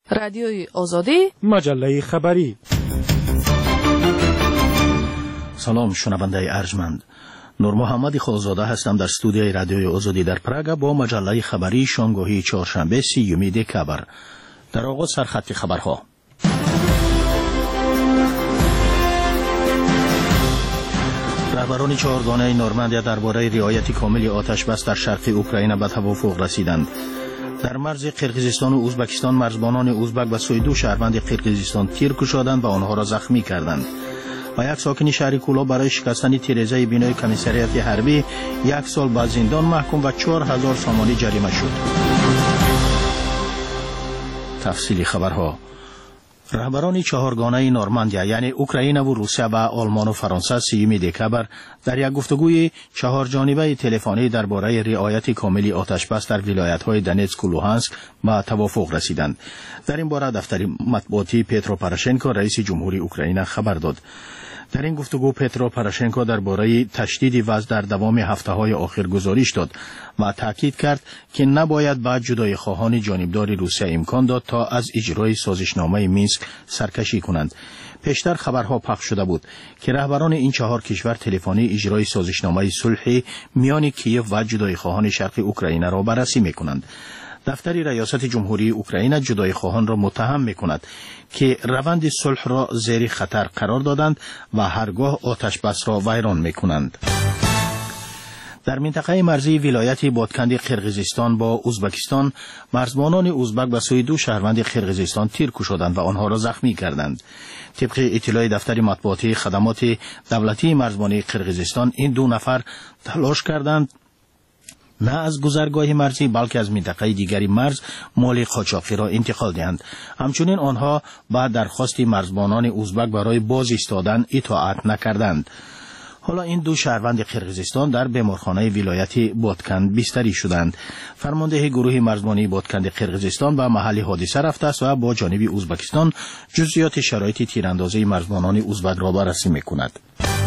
رادیوی آزادی، مجله خبری. سلام شنونده ارجمند، نور محمد خالزاده هستم در استودیوی رادیوی آزادی در پراگ با مجله خبری شامگاهی چهارشنبه 30 دکامبر. در آغاز سرخط خبرها. رهبران چهارگانه نورماندیا درباره رعایت کامل آتش بس در شرق اوکراین به توافق رسیدند. در مرز قرقیزستان و ازبکستان مرزبانان ازبک و 32 شهروند قرقیزستان تیر کشادند و آنها را زخمی کردند. و یک ساکن شهر کولا برای شکستن تیره‌زای بینای کمیسریات حربی 1 سال به زندان محکوم و 4000 سامانی جریمه شد. تفصیل خبرها. رهبران چهارگانه نورماندیا یعنی اوکراین و روسیه و آلمان و فرانسه 30 دکامبر در یک گفتگوی چهار جانبه تلفنی درباره رعایت کامل آتش بس در ولایت‌های دونتسک و لوهانسک به توافق رسیدند. در این باره دفتر مطبوعاتی پترو پوروشنکو رئیس جمهوری اوکراین خبر داد. در این گفتگو پترو پوروشنکو درباره تشدید وضع در دوام هفته‌های آخر گزارش داد و تاکید کرد که نباید بعد جدای خواهان جانبدار روسیه امکان داد تا از اجرای سازشنامه مینسک سرکشی کنند. پیشتر خبرها پخش شده بود که رهبران این چهار کشور تلفنی اجرای سازشنامه صلح میان کیف و جدای خواهان شرق اوکراین را بررسی می‌کنند. دفتر ریاست جمهوری اوکراین جدای خواهان را متهم می‌کند که روند صلح را زیر خطر قرار دادند و هرگاه آتش بس را ویران می‌کنند. در منطقه مرزی ولایت بادکند قرقیزستان با ازبکستان مرزبانان ازبک به سوی 2 شهروند قرقیزستان تیر کشادند و آنها را زخمی کردند. طبق اطلاع دفتر مطبوعاتی خدمات دولتی مرزبانی قرقیزستان این 2 نفر تلاش کردند نه از گذرگاه مرزی بلکه از منطقه دیگری مرز مال قاچاقی را انتقال دهند. همچنین آنها با درخواست مرزبانان ازبک برای باز ایستادن اطاعت نکردند. حالا این 2 شهروند قرقیزستان در بیمارخانه ولایت بادکند بستری شدند. فرمانده گروه مرزبانی بادکند قرقیزستان به محل حادثه رفته است و با جانب ازبکستان جزئیات شرایط تیراندازی مرزبانان ازبک را بررسی می‌کند.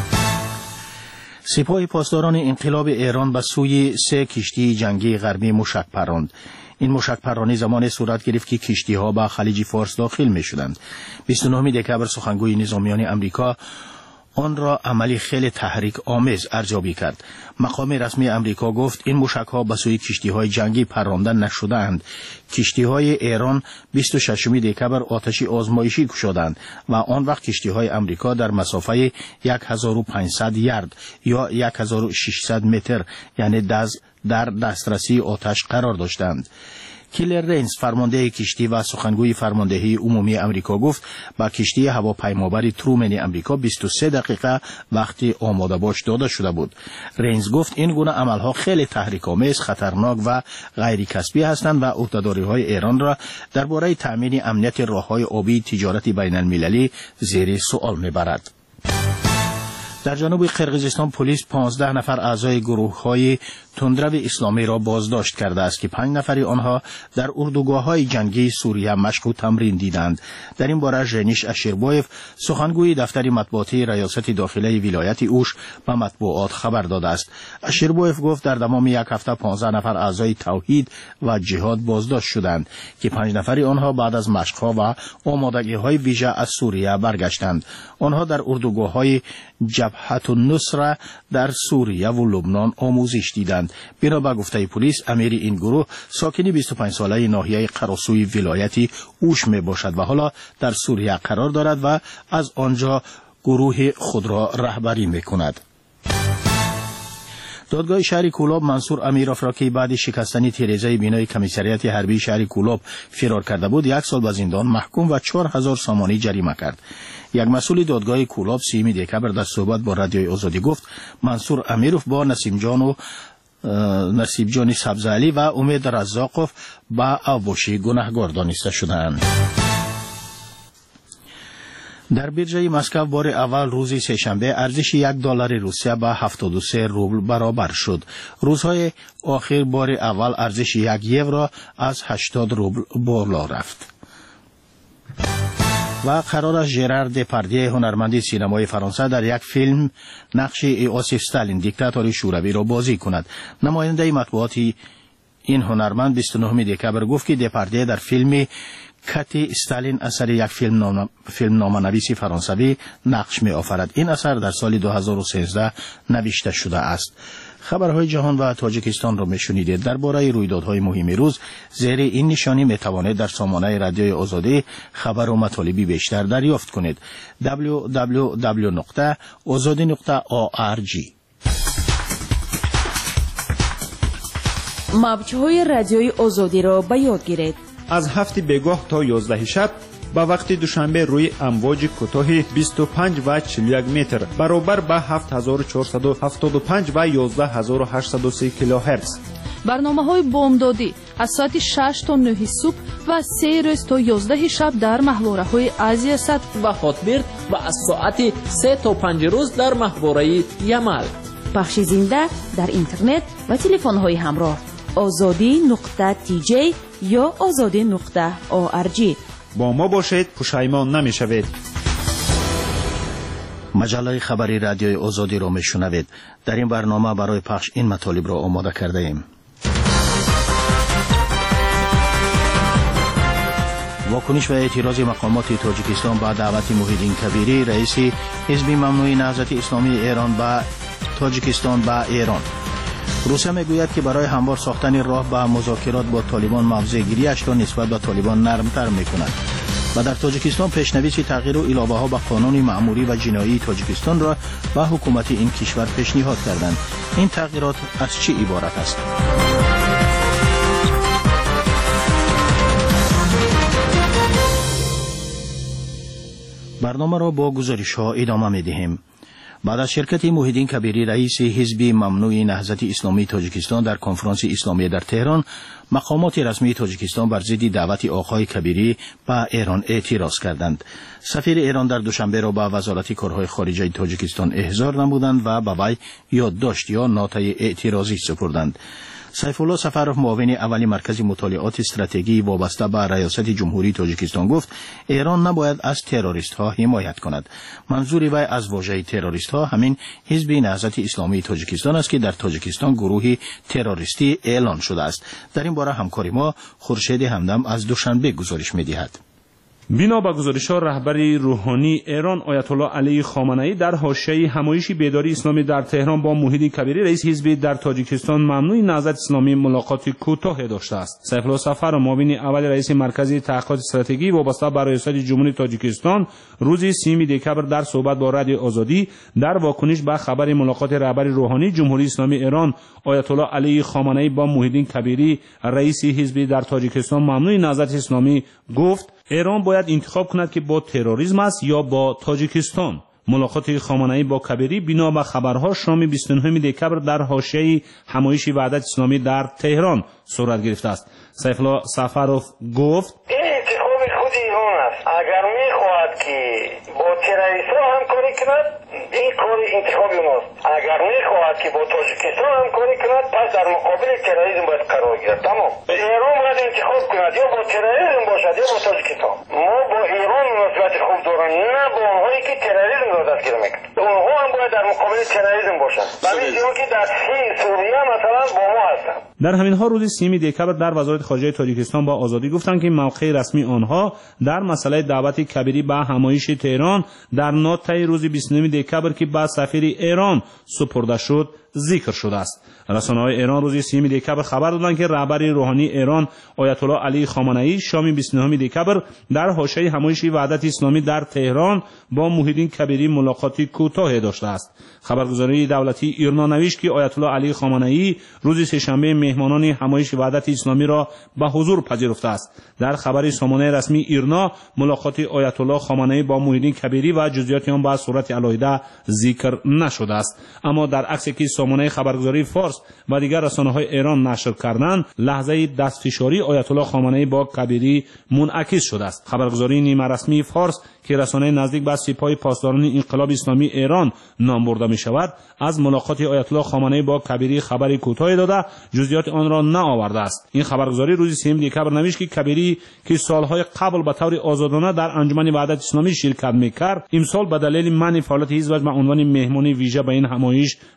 سپاه پاسداران انقلاب ایران به سوی 3 کشتی جنگی غربی موشک پراند. این موشک پرانی زمان صورت گرفت که کشتی‌ها به خلیج فارس داخل می‌شدند. 29 دکامبر سخنگوی نظامیان آمریکا آن را عملی خیلی تحریک آمیز ارزیابی کرد. مقام رسمی آمریکا گفت این موشک‌ها به سوی کشتی‌های جنگی پرانده نشده‌اند. کشتی‌های ایران 26 دکامبر آتش آزمایشی کشیدند و آن وقت کشتی‌های آمریکا در مسافه 1500 یارد یا 1600 متر یعنی در دسترسی آتش قرار داشتند. کیلر رینز فرمانده کشتی و سخنگوی فرماندهی عمومی آمریکا گفت با کشتی هواپیمابر ترومن آمریکا 23 دقیقه وقتی آماده باش داده شده بود. رینز گفت این گونه عملها خیلی تحریک‌آمیز، خطرناک و غیر کسبی هستند و عهده‌داری‌های ایران را درباره تأمین امنیت راه‌های آبی تجارت بین‌المللی زیر سوال می‌برد. در جنوب قرقیزستان پلیس 15 نفر اعضای گروه‌های تندرو اسلامی را بازداشت کرده است که 5 نفر آنها در اردوگاه‌های جنگی سوریه مشق و تمرین دیدند. در این باره ژنیش اشربایف سخنگوی دفتر مطبوعاتی ریاست داخلی ولایت اوش به مطبوعات خبر داده است. اشربایف گفت در تمام یک هفته 15 نفر اعضای توحید و جهاد بازداشت شدند که 5 نفر آنها بعد از مشق‌ها و آمادگی‌های ویژه از سوریه برگشتند. آنها در اردوگاه‌های جبهت النصره در سوریه و لبنان آموزش دیدند. بنا به گفته پلیس امیر این گروه ساکن 25 ساله ناحیه قراسوی ولایت اوش می باشد و حالا در سوریه قرار دارد و از آنجا گروه خود را رهبری می کند. دادگاه شهر کولاب منصور امیرов را که بعد شکستن تیره‌زای بینای کمیسریات حربی شهر کولاب فرار کرده بود 1 سال به زندان محکوم و 4000 سامانی جریمه کرد. یک مسئول دادگاه کولاب 30 دکامبر در صحبت با رادیوی آزادی گفت منصور امیرов با نسیب جان سبزعلی و امید رزاقov با اوباشی گناهکار دانسته شدند. در بیرژه مسکو بار اول روز سه‌شنبه ارزش $1 روسیه به 73 روبل برابر شد. روزهای آخر بار اول ارزش 1 یورو از 80 روبل بالا رفت. و قرار است ژرار دپاردیه هنرمند سینمای فرانسه در یک فیلم نقش ایوسیف استالین دیکتاتور شوروی را بازی کند. نماینده مطبوعاتی این هنرمند 29 دکامبر گفت که دپاردیه در فیلم کاتی استالین اثر یک فیلمنامه‌نویس فرانسوی نقش می‌آفرد. این اثر در سال 2013 نوشته شده است. خبرهای جهان و تاجیکستان را میشنیدید. درباره رویدادهای مهم روز زیر این نشانی میتوانید در سامانه رادیوی آزادی خبر و مطالبی بیشتر دریافت کنید. www.azadi.org. موج‌های رادیوی آزادی را به یاد گیرید. از 7 بگاه تا 11 شب با وقت دوشنبه روی امواج کوتاه 25 و 41 متر برابر با 7475 و 11830 کیلوهرتز. برنامه‌های بامدادی از ساعت 6 تا 9 صبح و 3 روز تا 11 شب در محوره‌های آسیا صد و خاطبرد و از ساعت 3 تا 5 روز در محوره یمل. پخش زنده در اینترنت و تلفن‌های همراه azadi.tj یا azadi.org. با ما باشید، پشیمان نمی‌شوید. مجله خبری رادیوی آزادی را میشنوید. در این برنامه برای پخش این مطالب را آماده کرده ایم. واکنش و اعتراض مقامات تاجیکستان با دعوت محیدین کبیری رئیس حزب ممنوع نهضت اسلامی ایران با تاجیکستان با ایران. روسیه میگوید که برای هموار ساختن راه به مذاکرات با طالبان موضع‌گیری‌اش را نسبت به طالبان نرمتر می‌کند. و در تاجیکستان پیشنویس تغییر و علاوه‌ها به قانون مأموری و جنایی تاجیکستان را به حکومت این کشور پیشنهاد کردند. این تغییرات از چه عبارت است؟ برنامه را با گزارش‌ها ادامه می‌دهیم. بعد از شرکت محیدین کبیری رئیس حزب ممنوع نهضت اسلامی تاجیکستان در کنفرانس اسلامی در تهران، مقامات رسمی تاجیکستان بر ضد دعوت آقای کبیری به ایران اعتراض کردند. سفیر ایران در دوشنبه را به وزارت کارهای خارجه تاجیکستان احضار نمودند و به وی یادداشت یا نوت‌های اعتراضی سپردند. سیف الله سفرов معاون اول مرکز مطالعات استراتژی وابسته به ریاست جمهوری تاجیکستان گفت ایران نباید از تروریست ها حمایت کند. منظور وی از واژه تروریست ها همین حزب نهضت اسلامی تاجیکستان است که در تاجیکستان گروهی تروریستی اعلان شده است. در این باره همکاری ما خورشید همدم از دوشنبه گزارش می‌دهد. بنا به گزارش‌ها رهبر روحانی ایران آیت الله علی خامنه‌ای در حاشیه همایش بیداری اسلامی در تهران با محیدین کبیری رئیس حزب در تاجیکستان ممنوع نهضت اسلامی ملاقات کوتاه داشته است. سیف الله سفر معاون اول رئیس مرکز تحقیقات استراتژی وابسته به ریاست جمهوری تاجیکستان روز 3 دکبر در صحبت با رادیو آزادی در واکنش به خبر ملاقات رهبر روحانی جمهوری اسلامی ایران آیت الله علی خامنه‌ای با محیدین کبیری رئیس حزب در تاجیکستان ممنوع نهضت اسلامی گفت ایران باید انتخاب کند که با تروریسم است یا با تاجیکستان. ملاقات خامنه‌ای با کبیری بنا به خبرها شام 29 دکبر در حاشیه همایش وحدت اسلامی در تهران صورت گرفته است. سیف الله سفرov گفت این انتخاب خود ایران است. اگر می‌خواهد که با تروریست‌ها همکاری کند این کار انتخاب ماست. اگر می‌خواهد که با تاجیکستان همکاری کند پس در مقابل تروریسم باید قرار گیرد. تمام. ایران باید انتخاب کند یا با تروریسم باشد یا با تاجیکستان. ما با ایران مناسبت خوب داریم، نه با اونهایی که تروریسم را دستگیر میکنند. اونها هم باید در مقابل تروریسم باشند. همین که در سوریه مثلا با ما هستند. در همین ها روز 3 دکبر در وزارت خارجه تاجیکستان با آزادی گفتند که موقع رسمی آنها در مسئله دعوت کبیری به همایش تهران در نوت‌های روز 29 دکبر که با سفیر ایران سپرده شد ذکر شده است. رسانه‌های ایران روز 3 دکبر خبر دادند که رهبر روحانی ایران آیت الله علی خامنه‌ای شام 29 دکبر در حاشیه همایش وحدت اسلامی در تهران با محیدین کبیری ملاقاتی کوتاه داشته است. خبرگزاری دولتی ایرنا نوشت که آیت الله علی خامنه‌ای روز سه‌شنبه مهمانان همایش وحدت اسلامی را به حضور پذیرفته است. در خبر سامانه رسمی ایرنا ملاقات آیت الله خامنه‌ای با محیدین کبیری و جزئیات آن به صورت علیحده ذکر نشده است. اما در عکسی که سامانه خبرگزاری فارس و دیگر رسانه‌های ایران نشر کردند لحظه دستفشاری آیت الله خامنه‌ای با کبیری منعکس شده است. خبرگزاری نیمه رسمی فارس که رسانه نزدیک به سپاه پاسداران انقلاب اسلامی ایران نام برده می شود از ملاقات آیت الله خامنه‌ای با کبیری خبری کوتاه داده جزئیات آن را نآورده است. این خبرگزاری روز 3 دکبر نوشت که کبیری که سالهای قبل به طور آزادانه در انجمن وحدت اسلامی شرکت می‌کرد امسال به دلیل منع فعالیت حزب به عنوان مهمان ویژه به این همایش دعوت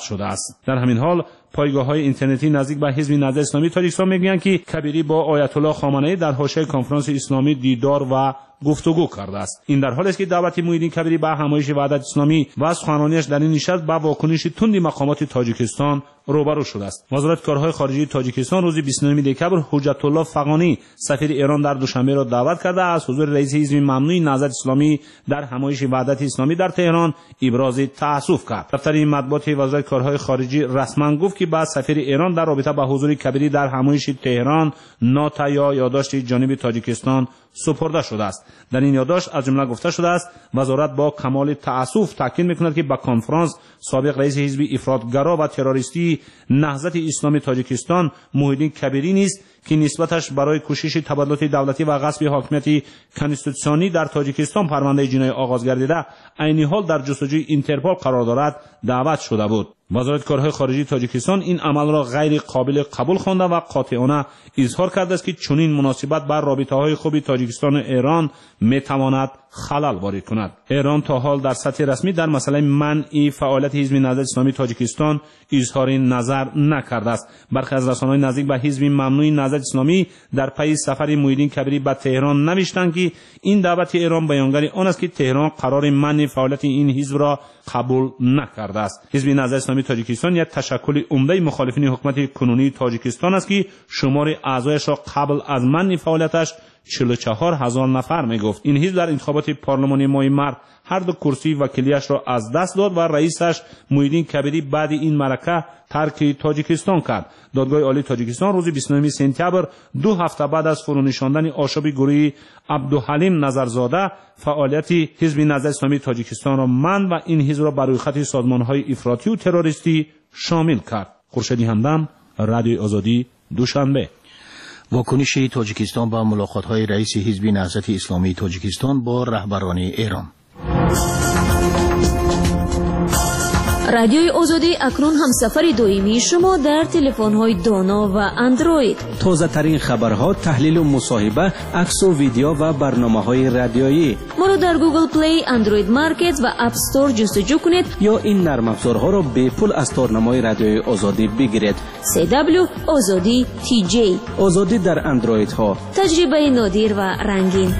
شده است. در همین حال پایگاه‌های اینترنتی نزدیک به حزب نهضت اسلامی تاجیکستان میگویند که کبیری با آیت الله خامنه‌ای در حاشیه کنفرانس اسلامی دیدار و گفتگو کرده است. این در حالی است که دعوت محیدین کبیری به همایش وحدت اسلامی و سخنرانیش در این نشست با واکنش تند مقامات تاجیکستان روبرو شده است. وزارت کارهای خارجه تاجیکستان روز 29 دکبر حجت الله فغانی سفیر ایران در دوشنبه را دعوت کرده از حضور رئیس حزب ممنوع نهضت اسلامی در همایش وحدت اسلامی در تهران ابراز تأسف کرد. دفتر مطبوعات وزارت کارهای خارجه رسما گفت که بعد سفیر ایران در رابطه با حضور کبیری در همایش تهران نوت یا یادداشت جانب تاجیکستان سپرده شده است. در این یادداشت از جمله گفته شده است وزارت با کمال تأسف تاکید می‌کند که به کنفرانس سابق رئیس حزب افراطگرا و تروریستی نهضت اسلامی تاجیکستان محیدین کبیری نیست که نسبتش برای کوشش تبادلات دولتی و غصب حاکمیت کنستیتوسیونی در تاجیکستان پرونده جنایی آغاز گردیده عین حال در جستجوی اینترپول قرار دارد دعوت شده بود. وزارت کارهای خارجه تاجیکستان این عمل را غیر قابل قبول خوانده و قاطعانه اظهار کرده است که چنین مناسبت بر رابطه‌های خوب تاجیکستان و ایران میتواند خلل وارد کند. ایران تا حال در سطح رسمی در مسئله منع فعالیت حزب نهضت اسلامی تاجیکستان اظهار نظر نکرده است. برخی از رسانه‌های نزدیک به حزب ممنوع نهضت اسلامی در پی سفر محیدین کبیری به تهران نوشتند که این دعوت ایران بیانگر آن است که تهران قرار منع فعالیت این حزب را قبول نکرده است. حزب نهضت اسلامی تاجیکستان یک تشکل عمده مخالفین حکومت کنونی تاجیکستان است که شمار اعضایش را قبل از منع فعالیتش 44,000 نفر میگفت. این حزب در انتخابات پارلمانی ماه مارس هر دو کرسی وکیلیش را از دست داد و رئیسش محیدین کبیری بعد این معرکه ترک تاجیکستان کرد. دادگاه عالی تاجیکستان روز 29 سپتامبر 2 هفته بعد از فرونشاندن آشوب گروهی عبدالحلیم نظرزاده فعالیت حزب نهضت اسلامی تاجیکستان را منع و این حزب را بر روی خط سازمان‌های افراطی و تروریستی شامل کرد. خورشیدی همدم، رادیوی آزادی، دوشنبه. واکنش تاجیکستان با ملاقات‌های رئیس حزب نهضت اسلامی تاجیکستان با رهبران ایران. رادیوی آزادی اکنون همسفر دائمی شما در تلفن‌های دانا و اندروید. تازه ترین خبرها، تحلیل و مصاحبه، عکس و ویدیو و برنامه‌های رادیویی. ما را در گوگل پلی، اندروید مارکت و اپ استور جستجو کنید یا این نرم افزارها را به پول از تارنمای رادیوی آزادی بگیرید. CW آزادی TJ. آزادی در اندروید ها. تجربه نادر و رنگین.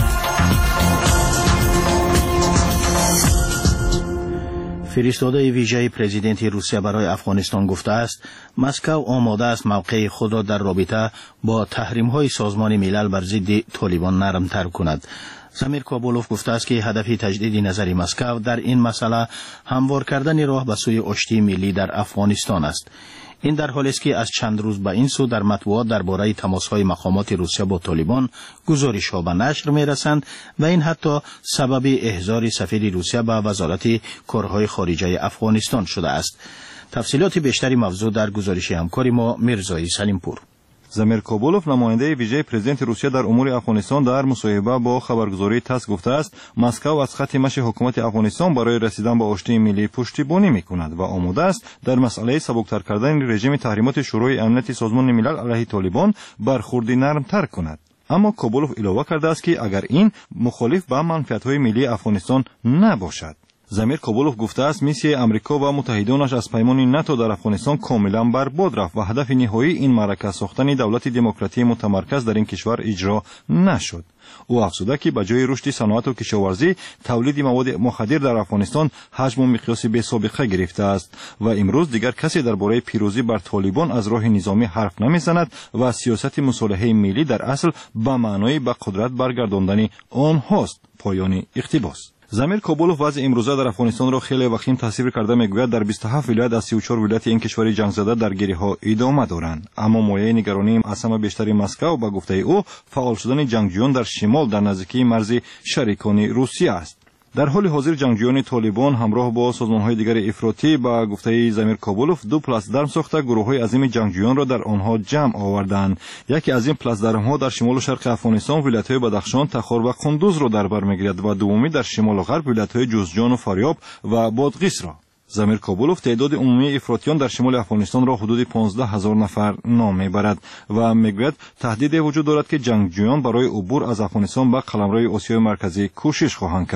فرستاده ویژه پرزیدنت روسیه برای افغانستان گفته است مسکو آماده است موقع خود را در رابطه با تحریم‌های سازمان ملل بر ضد طالبان نرم‌تر کند. زمیر کابولوف گفته است که هدف تجدید نظر مسکو در این مسئله هموار کردن راه به سوی آشتی ملی در افغانستان است. این در حالی است که از چند روز به این سو در مطبوعات درباره تماس‌های مقامات روسیه با طالبان گزارش‌ها به نشر می‌رسند و این حتی سبب احضار سفیر روسیه به وزارت کارهای خارجه افغانستان شده است. تفصیلات بیشتری موضوع در گزارش همکار ما میرزایی سلیمپور. زمیر کابولوف نماینده ویژه پرزیدنت روسیه در امور افغانستان در مصاحبه با خبرگزاری تاس گفته است مسکو از خط مشی حکومت افغانستان برای رسیدن به آشتی ملی پشتیبانی می‌کند و آماده است در مسئله سبکتر کردن رژیم تحریمات شورای امنیت سازمان ملل علیه طالبان برخوردی نرم‌تر کند. اما کابولوف اضافه کرده است که اگر این مخالف با منفعت‌های ملی افغانستان نباشد. زمیر کابولوف گفته است میسیه امریکا و متحدانش از پیمان ناتو در افغانستان کاملا برباد رفت و هدف نهایی این معرکه ساختن دولت دموکراتی متمرکز در این کشور اجرا نشد. او افزوده که به جای رشد صنعت و کشاورزی تولید مواد مخدر در افغانستان حجم و مقیاس بی‌سابقه گرفته است و امروز دیگر کسی درباره پیروزی بر طالبان از راه نظامی حرف نمیزند و سیاست مصالحه ملی در اصل به معنای به قدرت برگرداندن آنهاست. پایان اقتباس. زمیر کابولوف وضع امروزه در افغانستان را خیلی وخیم تصویر کرده میگوید در 27 ولایت از 34 ولایت این کشور جنگ زده درگیری‌ها ادامه دارند، اما مایه نگرانی از همه بیشتر مسکو به گفته او فعال شدن جنگجویان در شمال در نزدیکی مرز شریکان روسیه است. در حال حاضر جنگجویان طالبان همراه با سازمان‌های دیگر افراطی با گفته زمیر کابولوف 2 پلاتفرم ساخته گروه‌های عظیم جنگجویان را در آنها جمع آوردند. یکی از این پلاتفرم‌ها در شمال و شرق افغانستان ولایت‌های بدخشان، تخار و قندوز را در بر می‌گیرد و دومی در شمال و غرب ولایت‌های جوزجان و فاریاب و بادغیس را. زمیر کابولوف تعداد عمومی افراطیان در شمال افغانستان را حدود 15,000 نفر نام میبرد و میگوید تهدید وجود دارد که جنگجویان برای عبور از افغانستان به قلمرو آسیای مرکزی کوشش خواهند کرد.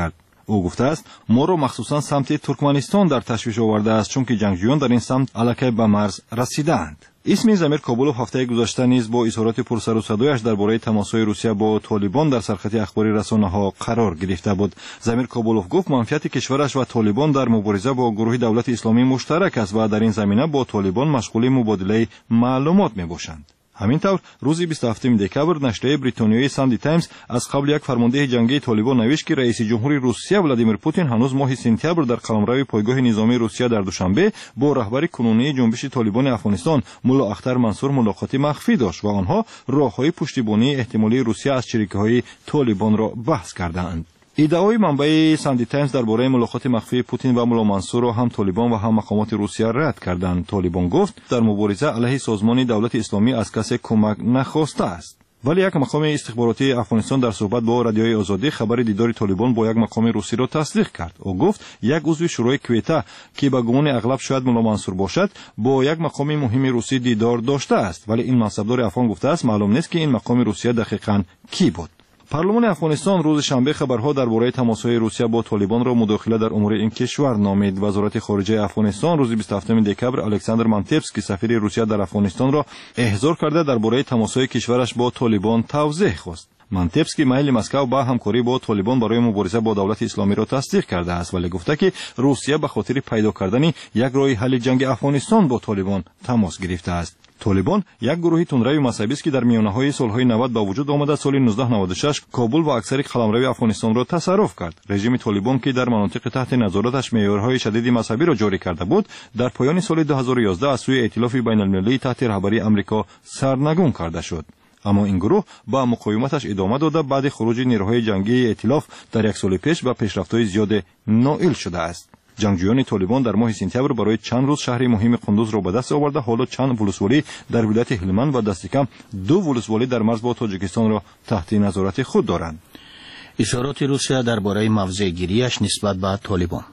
او گفته است ما را مخصوصا سمت ترکمنستان در تشویش آورده است چون که جنگجویان در این سمت الکی به مرز رسیدند. اسمی زمیر کابولوف هفته گذشته نیز با اظهارات پرسر و صدایش درباره تماس‌های روسیه با طالبان در سرخط اخباری رسانه‌ها قرار گرفته بود. زمیر کابولوف گفت منفعت کشورش و طالبان در مبارزه با گروه دولت اسلامی مشترک است و در این زمینه با طالبان مشغول مبادله معلومات میباشند. همینطور روز 27 دکبر نشریه بریتانیایی ساندی تایمز از قبل یک فرمانده جنگی طالبان نوشت که رئیس جمهوری روسیه ولادیمیر پوتین هنوز ماه سپتامبر در قلمرو پایگاه نظامی روسیه در دوشنبه با رهبر کنونی جنبش طالبان افغانستان مولا اختر منصور ملاقات مخفی داشت و آنها راههای پشتیبانی احتمالی روسیه از چریکی‌های طالبان را بحث کردند. ادعای منبع ساندی تایمز درباره ملاقات مخفی پوتین و مولا منصور را هم طالبان و هم مقامات روسیه رد کردند. طالبان گفت در مبارزه علیه سازمان دولت اسلامی از کسی کمک نخواسته است. ولی یک مقام استخباراتی افغانستان در صحبت با رادیوی آزادی خبر دیدار طالبان با یک مقام روسی را تصدیق کرد. او گفت یک عضو شورای کویته که به گمان اغلب شاید مولا منصور باشد با یک مقام مهم روسی دیدار داشته است، ولی این منصبدار افغان گفته است معلوم نیست که این مقام روسیه دقیقاً کی بود. پارلمان افغانستان روز شنبه خبرها درباره تماس‌های روسیه با طالبان را مداخله در امور این کشور نامید. وزارت خارجه افغانستان روز 27 دکبر الکساندر مانتفسکی سفیر روسیه در افغانستان را احضار کرده درباره تماس‌های کشورش با طالبان توضیح خواست. مانتفسکی میل مسکو با همکاری با طالبان برای مبارزه با دولت اسلامی را تصدیق کرده است، ولی گفته که روسیه به خاطر پیدا کردن یک راه حل جنگ افغانستان با طالبان تماس گرفته است. طالبان یک گروه تندروی مذهبی است که در میانه‌های سال‌های 90 به وجود آمده. سال 1996 کابل و اکثر قلمرو افغانستان را تصرف کرد. رژیم طالبان که در مناطق تحت نظارتش معیارهای شدید مذهبی را جاری کرده بود، در پایان سال 2011 از سوی ائتلاف بین‌المللی تحت رهبری آمریکا سرنگون کرده شد. اما این گروه با مقاومتش ادامه داده بعد خروج نیروهای جنگی ائتلاف در یک سال پیش به پیشرفت‌های زیاد نائل شده است. جنگجویان طالبان در ماه سپتامبر برای چند روز شهر مهم قندوز را به دست آورده. حالا چند ولسوالی در ولایت هلمند و دست کم 2 ولسوالی در مرز با تاجیکستان را تحت نظارت خود دارند. اظهارات روسیه درباره موضع گیریش نسبت به طالبان.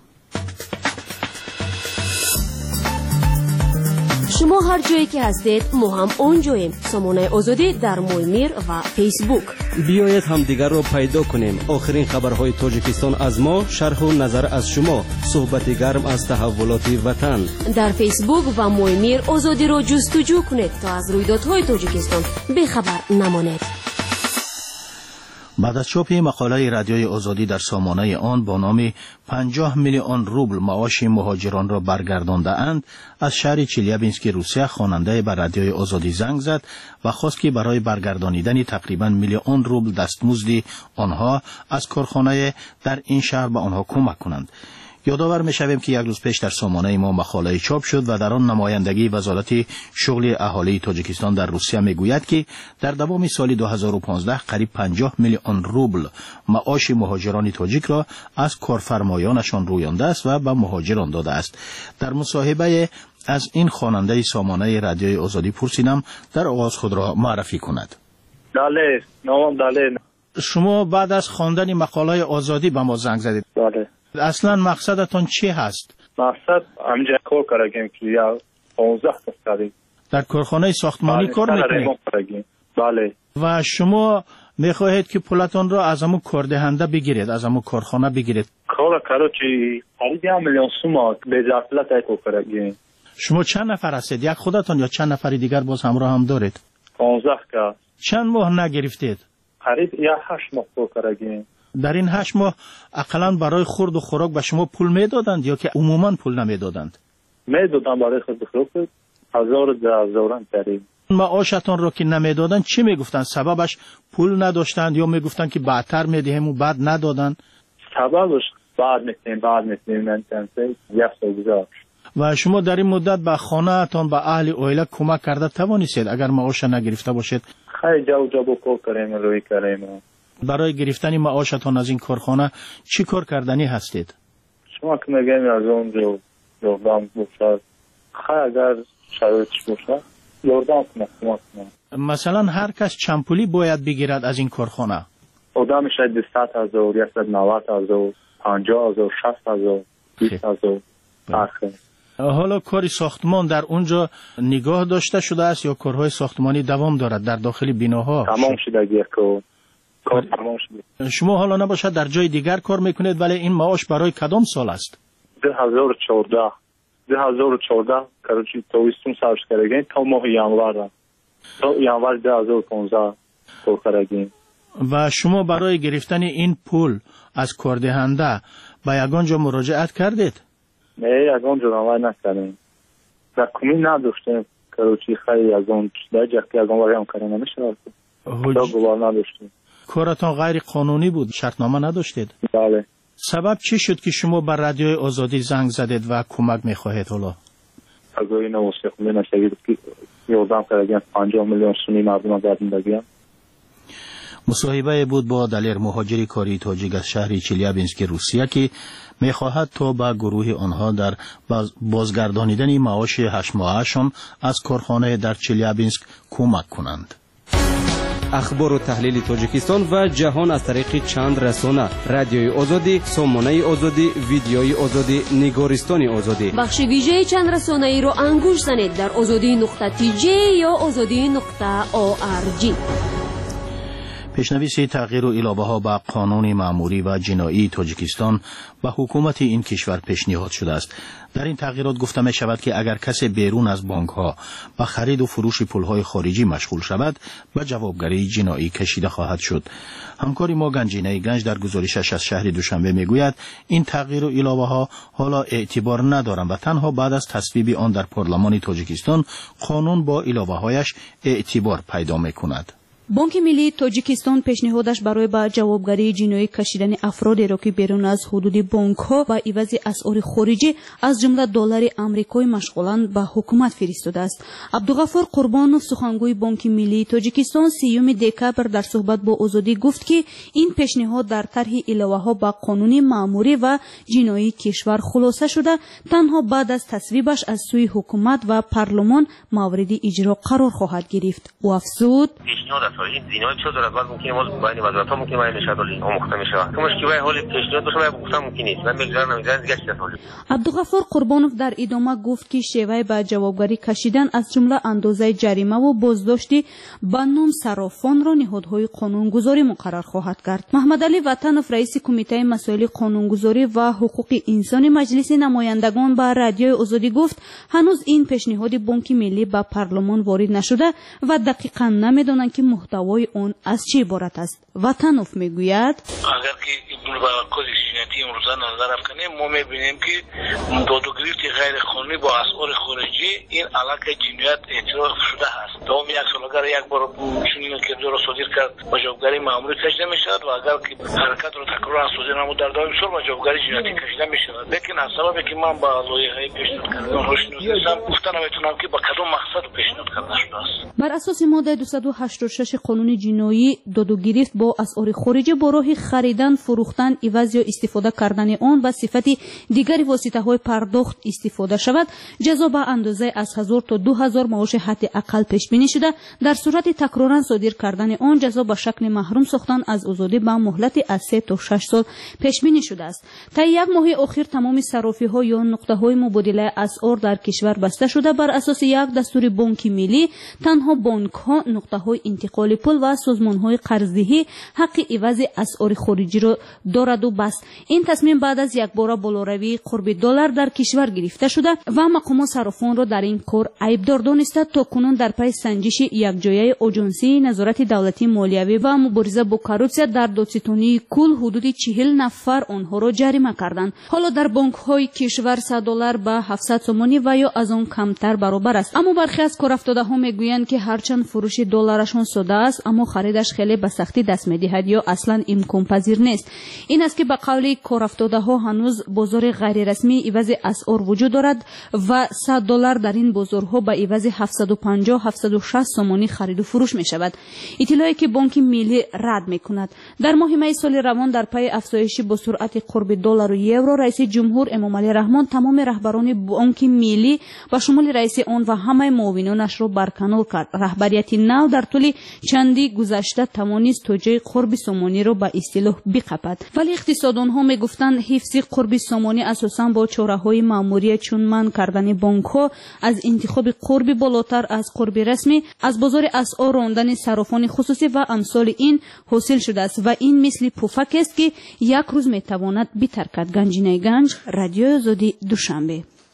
شما هر جایی که هستید ما هم اونجاییم. سامانه آزادی در مویمیر و فیسبوک. بیایید همدیگر را پیدا کنیم. آخرین خبرهای تاجیکستان از ما، شرح و نظر از شما، صحبت گرم از تحولات وطن. در فیسبوک و مویمیر آزادی را جستجو کنید تا از رویدادهای تاجیکستان بیخبر نمانید. بعد از چاپ مقاله رادیوی آزادی در سامانه آن با نام 50 میلیون روبل معاش مهاجران را برگردانده اند، از شهر چلیابینسک روسیه خواننده به رادیوی آزادی زنگ زد و خواست که برای برگردانیدن تقریبا میلیون روبل دستمزد آنها از کارخانه در این شهر به آنها کمک کنند. یادآور می‌شویم که یک روز پیش در سامانه ما مقاله چاپ شد و در آن نمایندگی وزارت شغل اهالی تاجیکستان در روسیه میگوید که در دوام سال 2015 قریب 50 میلیون روبل معاش مهاجران تاجیک را از کارفرمایانشان رویانده است و به مهاجران داده است. در مصاحبه از این خواننده سامانه رادیوی آزادی پرسیدم در آغاز خود را معرفی کند. بله، نام بله. شما بعد از خواندن مقاله آزادی به ما زنگ زدید. بله. اصلا مقصدتون چی هست؟ مقصد همینجا کار کردیم که یا 15 سالی در کارخانه ساختمانی کار میکنید؟ بله. و شما میخواهید که پولتون را از همون کاردهنده بگیرید، از همون کارخانه بگیرید؟ کار چی قریب 1 میلیون سوم به اضافه کار کردیم. شما چند نفر هستید؟ یک خودتون یا چند نفر دیگر باز همراه هم دارید؟ 15 که. چند ماه نگرفتید؟ قریب 8 ماه کار کردیم. در این 8 ماه اقلا برای خورد و خوراک به شما پول میدادند یا که عموما پول نمیدادند؟ میدادند برای خورد و خوراک 1000 تقریبا. معاشتون رو که نمیدادند چی میگفتند؟ سببش پول نداشتند یا میگفتند که بعدتر میدهیم و بعد ندادند؟ سببش بعد میتونیم ننتنسه 1 سال گذشت. و شما در این مدت به خانه تان به اهل اویله کمک کرده توانستید اگر معاش نگرفته باشید؟ خیلی جا کار کردیم روی کردیم. برای گرفتن معاشتان از این کارخانه چی کار کردنی هستید؟ شما که میگیم از اونجا یاردم باشد، خیلی اگر شرایطش باشد یاردم کنه. مثلا هر کس چند پولی باید بگیرد از این کارخانه؟ آدم شاید 200,000 190,000 50,000 60,000 20,000 آخه. حالا کاری ساختمان در اونجا نگاه داشته شده است یا کارهای ساختمانی دوام دارد در داخل بیناها؟ تمام شده کار تمام شده. شما حالا نباشد در جای دیگر کار میکنید، ولی این معاش برای کدام سال است؟ 2014 کراچی تویستون سرش کردیم تا ماه ینور 2015 کار کردیم. و شما برای گرفتن این پول از کاردهنده به یگان جا مراجعت کردید؟ نه، یگان جا نکردیم. در کمی نداشتیم. کراچی خیلی از اون درجه که از اون وری هم کردن نمیشه. خدا گوار نداشتیم. کارتان غیر قانونی بود، شرطنامه نداشتید؟ بله. سبب چی شد که شما بر رادیوی آزادی زنگ زدید و کمک میخواهید؟ حالا از این موسیقی نشید که یوردم کردیم 50 میلیون سونی مردم در زندگی. مصاحبه بود با دلیر مهاجری کاری تاجیک از شهر چلیابینسک روسیه که میخواهد تا به گروه آنها در بازگردانیدن معاش 8 ماهشان از کارخانه در چلیابینسک کمک کنند. اخبار و تحلیل تاجیکستان و جهان از طریق چند رسانه: رادیوی آزادی، سامانه آزادی، ویدیوی آزادی، نگارستان آزادی. بخش ویژه چند رسانه ای رو انگوش زنید در azadi.tj یا azadi.org. پیشنویس تغییر و اضافه ها به قانون مأموری و جنایی تاجیکستان به حکومت این کشور پیشنهاد شده است. در این تغییرات گفته می شود که اگر کسی بیرون از بانک ها به خرید و فروش پول های خارجی مشغول شود به جوابگری جنایی کشیده خواهد شد. همکاری ما گنجینه گنج در گزارشش از شهر دوشنبه می گوید این تغییر و اضافه ها حالا اعتبار ندارند و تنها بعد از تصویب آن در پارلمان تاجیکستان قانون با اضافه هایش اعتبار پیدا می کند. بانک ملی تاجیکستان پیشنهادش برای با جوابگری جنایی کشیدن افرادی را که بیرون از حدود بانک ها با عوض اسعار خارجی از جمله دلار آمریکایی مشغولند به حکومت فرستاده است. عبدالغفور قربانوف سخنگوی بانک ملی تاجیکستان 30 دکبر در صحبت با آزادی گفت که این پیشنهاد در طرح اضافه ها به قانون مأموری و جنایی کشور خلاصه شده تنها بعد از تصویبش از سوی حکومت و پارلمان مورد اجرا قرار خواهد گرفت. و افزود این زینای چه دارد بعد ممکنه ما بین وزارت‌ها ممکنه ما نشادلی آموخته میشه تو مشکلی حال پیشنهاد باشه گفتم ممکن نیست من میگذارم نمیذارم دیگه چه حالی. عبدالغفور قربانوف در ادامه گفت که شیوه به جوابگری کشیدن از جمله اندازه جریمه و بازداشتی به نام صرافان را نهادهای قانونگذاری مقرر خواهد کرد. محمد علی وطنوف رئیس کمیته مسائل قانونگذاری و حقوق انسانی مجلس نمایندگان به رادیوی آزادی گفت هنوز این پیشنهاد بانک ملی به پارلمان وارد نشده و دقیقاً نمیدانند که محتوای اون از چه عبارت است. وطنوف میگوید اگر که با کدش جنایی امروزه نظر کنیم ما میبینیم که دادگیری غیر قانونی با اسعار خارجی این علاقه جنایت اعتراف شده است. دوم یک سال اگر یک بار چنین کردار را صادر کرد با جوابگری مأموری کشیده میشود و اگر که حرکت را تکرار صادر نمود در دوام سال با جوابگری جنایی کشیده میشود. لیکن از سببی که من با لایحه پیشنهاد کردم روشنی نیستم گفتن نمیتونم که با کدام مقصد پیشنهاد کرده شده است. بر اساس ماده 286 قانون جنایی دادگیری با اسعار خارجی با راه خریدن، فروختن، عوض یا استفاده کردن آن به صفت دیگر واسطه‌های پرداخت استفاده شود جزا به اندازه از 1000 تا 2000 معاش حد اقل پیش بینی شده. در صورت تکرارا صادر کردن آن جزا به شکل محروم ساختن از آزادی به مهلت از 3 تا 6 سال پیش بینی شده است. تا یک ماه اخیر تمام صرافی‌ها یا نقطه‌های مبادله اسعار در کشور بسته شده. بر اساس یک دستور بانک ملی تنها بانک‌ها، نقطه‌های انتقال پول و سازمان‌های قرضدهی حق عوض اسعار خارجی را دارد و بس. این تصمیم بعد از یک بار بالاروی قرب دلار در کشور گرفته شده و مقامات صرافان را در این کار عیبدار دانسته. تا کنون در پی سنجش یک جایه آژانسی نظارت دولتی مالیوی و مبارزه با کروپسیا در دادستانی کل حدود 40 نفر آنها را جریمه کردند. حالا در بانک‌های کشور $100 به 700 سومانی و یا از آن کمتر برابر است. اما برخی از کارافتاده‌ها میگویند که هرچند فروش دلارشان ساده است اما خریدش خیلی به سختی دست می‌دهد یا اصلا امکان پذیر نیست. این است که به قول کارافتاده‌ها هنوز بازار غیر رسمی عوض اسعار وجود دارد و $100 در این بازارها به عوض 750-760 سومانی خرید و فروش می شود. اطلاعی که بانک ملی رد می کند. در ماه می سال روان در پی افزایش با سرعت قرب دلار و یورو رئیس جمهور امامعلی رحمان تمام رهبران بانک ملی و شمول رئیس آن و همه معاونانش را برکنار کرد. رهبریت نو در طول чанди гузашта тавонист тоҷаи қурби сомониро ба истилоҳ биқапад. вале иқтисодонҳо мегуфтанд ҳифзи қурби сомонӣ асосан бо чораҳои маъмурия чун манъ кардани бонкҳо аз интихоби қурби болотар аз қурби расмӣ аз бозори асъор рондани сарофони хусусӣ ва амсоли ин ҳосил шудааст ва ин мисли пуфакест ки як рӯз метавонад битаркад. Ганҷинаи Ганҷ, Радиои Озодӣ, Душанбе.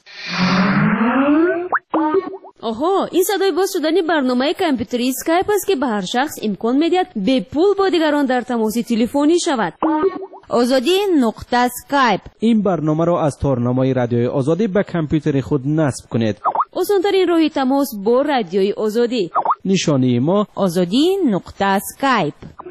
оҳо, ин садои боз шудани барномаи компютери скайп аст ки ба ҳар шахс имкон медиҳад бепул бо дигарон дар тамоси телефонӣ шавад. озодӣ нуқта скайп. این برنامه را از تارنامه رادیوی آزادی به کامپیوتر خود نصب کنید. осонтарин роҳи тамос бо Радиои Озодӣ. نشانی ما озодӣ нуқта скайп.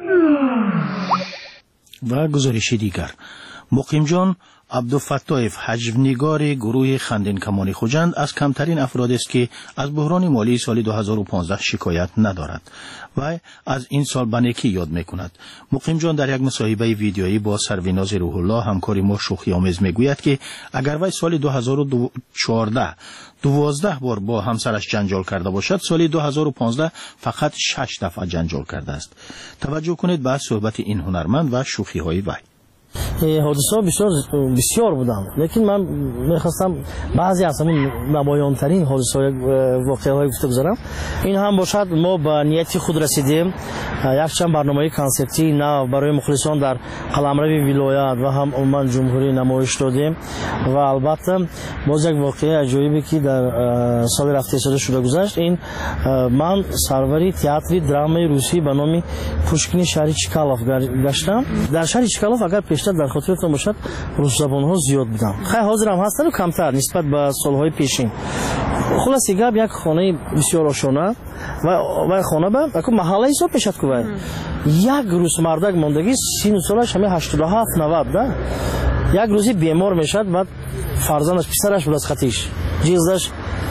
و گزارشی دیگر مقیمجان عبدالفتاح حجمنگار گروه خندین کمان خوجند از کمترین افراد است که از بحران مالی سال 2015 شکایت ندارد و از این سال به نیکی یاد میکند. مقیمجان در یک مصاحبه ویدیویی با سروناز روح الله همکار ما شوخی آمیز میگوید که اگر وی سال 2014 12 بار با همسرش جنجال کرده باشد، سال 2015 فقط 6 دفعه جنجال کرده است. توجه کنید به صحبت این هنرمند و شوخی های وی. حادثه بسیار بودم، لیکن من میخواستم بعضی از همین نمایان‌ترین حادثه واقعه‌های گفته بذارم. این هم باشد ما به نیت خود رسیدیم، یک چند برنامه کنسرتی نو برای مخلصان در قلمرو ولایت و هم عموما جمهوری نمایش دادیم و البته باز یک واقعه عجیبی که در سال رفته شده گذشت. این من سروری تئاتر درامای روسی به نام پوشکین شهر چکالوف گشتم. در شهر چکالوف اگر پیشتر در خاطرتون باشد روس زبان‌ها زیاد بودن، خیلی حاضر هم هستن و کمتر نسبت به سال‌های پیشین. خلاص گپ یک خانه بسیار آشنا و خانه به یک محله حساب میشد که یک روز مردک ماندگی سین سالش همه 87 90 ده. یک روزی بیمار میشد، بعد فرزندش پسرش بود از خطیش جیزش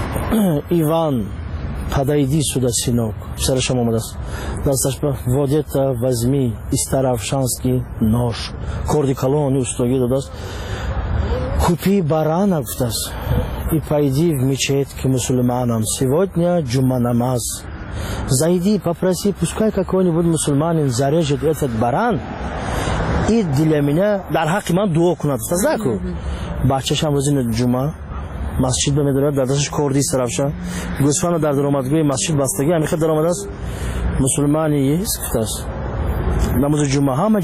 ایوان پدایدی سودا سینوک پسرش هم آمده است، دستش به ودیتا возьми старовшанский нож корди колонию устроги дадас купи барана гуфтас и пойди в мечеть к мусульманам, сегодня джума намаз, зайди попроси, пускай какой-нибудь мусульманин зарежет этот баран и для меня дар ҳаққи ман дуо кунад. тазаку бачашам рӯзи ҷума масҷид медорад, дар дасташ корди сарафшан гӯсфанду дар даромадгоҳи масҷид бастагӣ ҳамихе даромад аст. мусулмани есть гуфтааст намози ҷума ҳама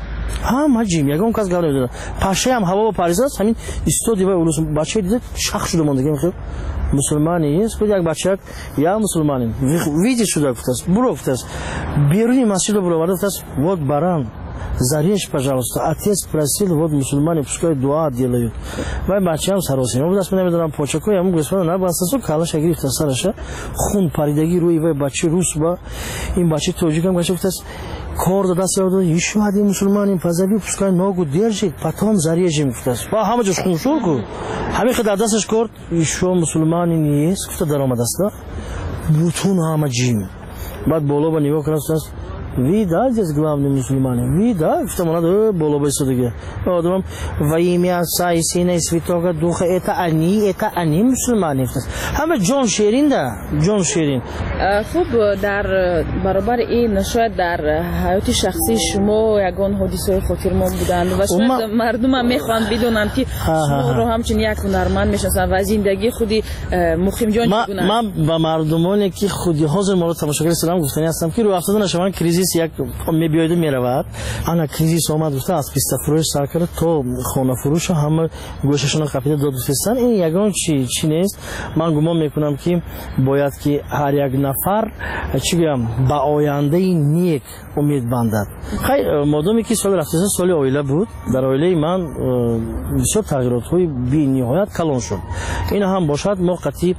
ҷим ягон кас гап намедонад. пашаам ҳаво паризаст, ҳамин истоди ва улус бачаи дида шах шуда мондагӣ мехӯ мусулмани есть гуфт. як бачак я мусулманин видит шуда гуфтааст. буро гуфтааст беруни масҷидро буроварда гуфтааст вот баран зарежь, пожалуйста. Отец просил, вот мусульмане пускай дуа делают. Вай бачам саросим. Я буду намедонам почаку, я ему господа на басасу калаша гирифта сараша хун паридагӣ рӯи вай бачи рус ба ин бачи тоҷикам гашта гуфтааст кор дада савда ещё один мусульманин позови, пускай ногу держит, потом зарежем гуфтааст. ва ҳама ҷош хун шуд ку ҳамин дар дасташ корд ещё мусульманин есть гуфта даромад аст. бутун ҳама ҷим. баъд боло ба нигоҳ карда гуфтааст видать здесь главный мусульмане, видать, что надо было бы сюда. Вот во имя Отца и Сына и Святого Духа, это они мусульмане. Хаме Джон Шерин, да, Джон Шерин. خوب در برابر این شاید در حیات شخصی شما یگان حادثه خاطرمان بودند و شاید مردم هم میخوان بدونن که شما رو همچنین یک هنرمند میشناسن و زندگی خودی مقیم جان میدونن. من با مردمانی که خودی حاضر ما رو تماشاگر سلام گفتنی هستم که رو افتادن شما کریزیس یک میبیاید و میرود. انا کریزیس آمد گفته از پیست فروش سر کرد تا خانه فروش همه گوششون قپیده داد فرستن. این یگان چی نیست. من گمان میکنم که باید که هر یک نفر چی بگم با آینده نیک امید بندد. خیلی مادامی که سال رفته سال عائله بود، در عائله من بسیار تغییرات های بی نهایت کلان شد. این هم باشد ما قطعی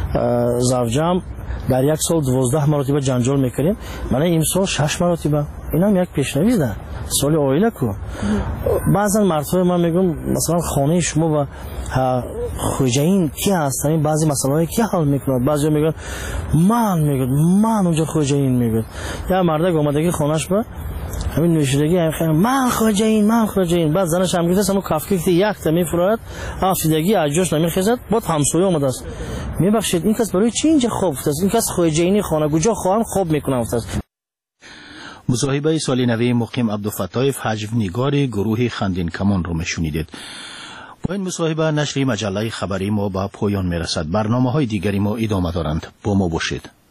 زوجم در یک سال 12 مرتبه جنجال میکنیم، من این سال 6 مرتبه. این هم یک پیشنهاد سال عائله کو. بعضا مرتبه من میگم مثلا خانه شما و خوجین کی هستن، بعضی مسائل کی حل میکنند، بعضی میگن من اونجا خوجین میگم. یا مرد اومدگی خانهش با همین نوشیدگی من خوجین بعد زنش هم گفت همون کافی که یک تا میفراد افسردگی اجاش نمیخزد بعد همسایه اومده است میبخشید این کس برای چی اینجا خوب است، این کس خوجینی خانه کجا خواهم خوب میکنه است. مصاحبه سالینوی مقیم عبدالفتاح حجوینگار گروه خندین کمان رو میشنیدید. با این مصاحبه نشر مجله خبری ما به پایان میرسد. برنامه‌های دیگری ما ادامه دارند. با ما باشید.